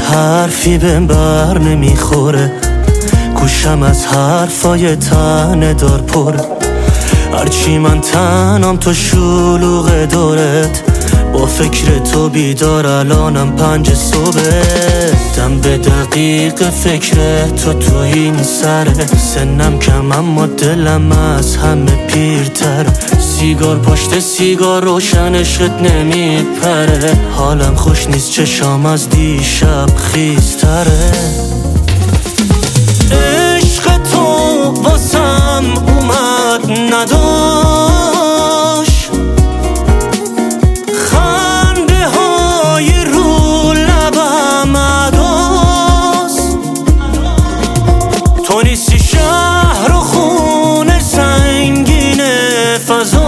حرفی بهم بر نمیخوره، گوشم از حرفای تنه دار پره. هرچی من تنم تو شلوغ دورت، با فکر تو بیدار الانم 5 صبح. دم به دقیق فکر تو این سره، سنم کم اما دلم از همه پیرتر. سیگار پشت سیگار روشن عشقت نمیپره، حالم خوش نیست چشام از دیشب خیزتره. عشق تو واسم اومد نداشت، خنده های رو لبم عداست. تو نیستی شهر و خونه سنگین فضاش،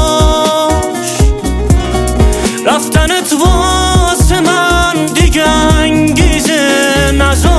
رفتنت واسه من دیگه انگیزه نذاشت.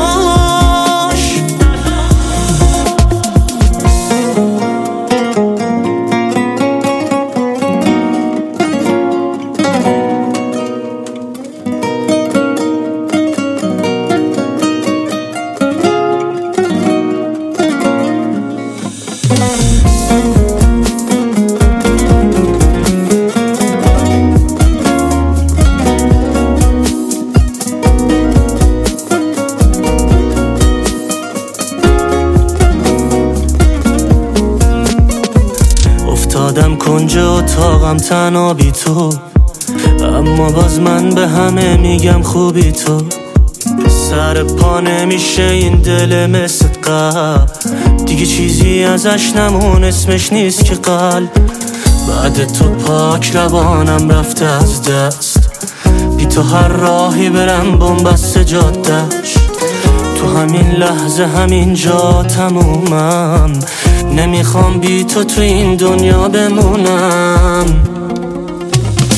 افتادم کنج اتاقم تنها بی تو، اما باز من به همه میگم خوبی تو. سر پا نمیشه این دل مثل قبل، دیگه چیزی ازش نمون اسمش نیست که قلب. بعد تو پاک روانم رفته از دست، بی تو هر راهی برم بنبست جادش. تو همین لحظه همین جا تمومم، نمیخوام بی تو این دنیا بمونم.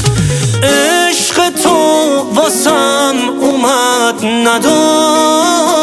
عشق تو واسم اومد نداشت،